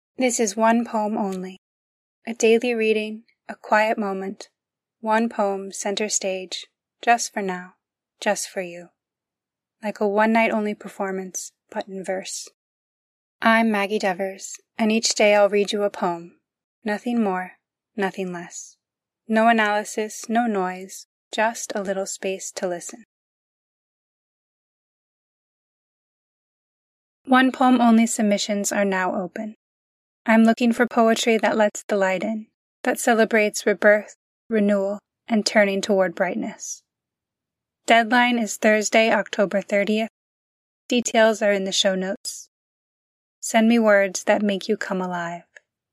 This is one poem only. A daily reading, a quiet moment, one poem center stage, just for now, just for you. Like a one-night-only performance, but in verse. I'm Maggie Devers, and each day I'll read you a poem. Nothing more, nothing less. No analysis, no noise, just a little space to listen. One poem only submissions are now open. I'm looking for poetry that lets the light in, that celebrates rebirth, renewal, and turning toward brightness. Deadline is Thursday, October 30th. Details are in the show notes. Send me words that make you come alive.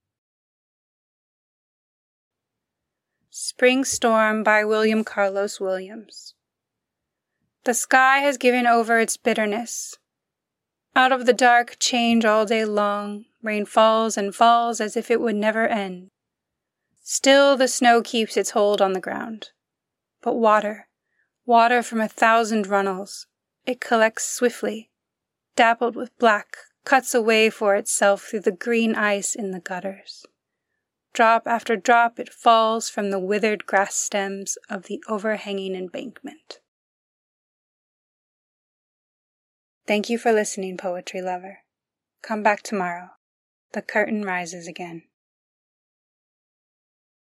Spring Storm by William Carlos Williams. The sky has given over its bitterness. Out of the dark change all day long, rain falls and falls as if it would never end. Still the snow keeps its hold on the ground. But water from 1,000 runnels, it collects swiftly, dappled with black, cuts a way for itself through the green ice in the gutters. Drop after drop it falls from the withered grass stems of the overhanging embankment. Thank you for listening, poetry lover. Come back tomorrow. The curtain rises again.